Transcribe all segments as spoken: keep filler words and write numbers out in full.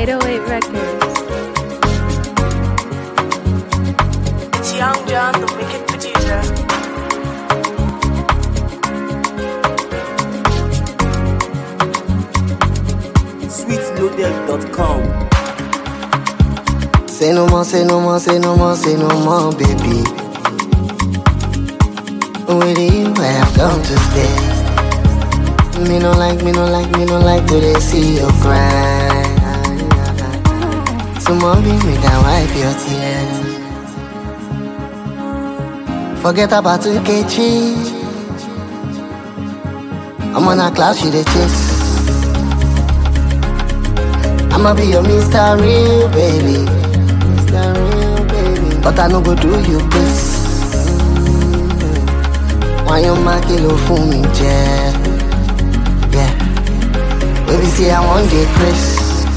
eight oh eight Records. It's Young John, the wicked producer. sweet loaded dot com. Say no more, say no more, say no more, say no more, baby. With you, I have come to stay. Me no like, me no like, me no like to they see you cry. So mommy, me can wipe your tears. Forget about the kitchen. I'm on a cloud, she the chase. I'ma be your Mister Real, baby. Mister Real, baby. But I no go do you this. Why you make it low for me, yeah? Yeah. Baby, see I want the Chris.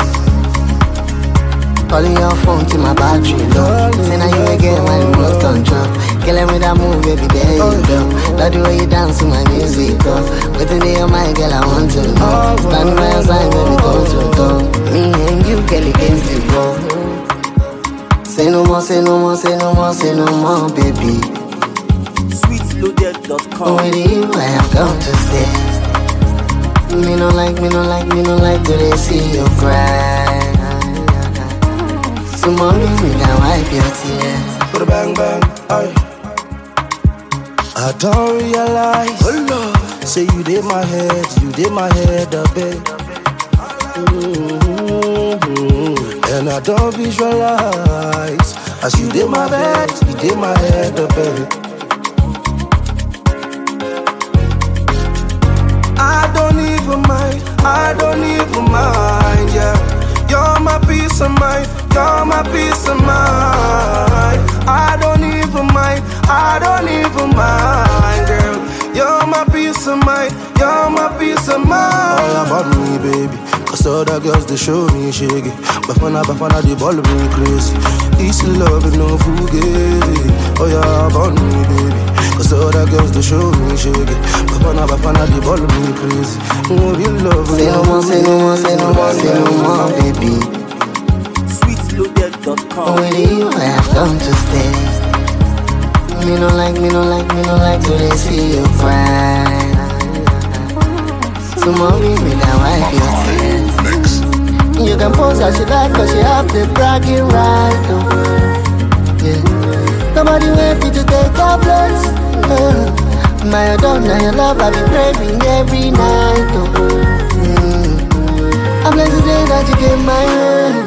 Calling your phone till my battery low. Say now you again when you lost control. Killing with that move, baby, there you go. Love the way you dance to my music, oh. Within the your mind, girl, I want to know. Standing by your side, baby, go to go. Me and you, girl, against the wall. Say no more, say no more, say no more, say no more, baby. sweet loaded dot com. With you, I have come to stay. Me no like, me no like, me no like to they see you cry. So mommy, me can wipe your tears. Put a bang bang, aye. I don't realize. Oh Lord, say you did my head, you did my head up, babe. Mm-hmm. And I don't visualize as you did my bed, you did my head up, babe. I don't even mind, I don't even mind, yeah. You're my peace of mind, you're my peace of mind. I don't even mind, I don't even mind, girl. You're my peace of mind, you're my peace of mind. All about me, baby, cause all the girls, they show me shaggy. Bafana, bafana, they ball me crazy. This love is no fugazi. Oh yeah, about me, baby, cause all the girls, they show me shaggy. Bafana, bafana, they ball me crazy. Oh, real love, say no more, say no more, say no more, say no more, baby. sweet loaded dot com. With you, I have come to stay. Me no like, me no like, me no like to they see you cry. So mommy, me can wipe your tears. You can pose as you like, cause you have the bragging right, oh. Yeah. Nobody wait for you to take your place, uh. My adult, now your love, I be craving every night, oh. Mm. I'm blessed today that you came my way.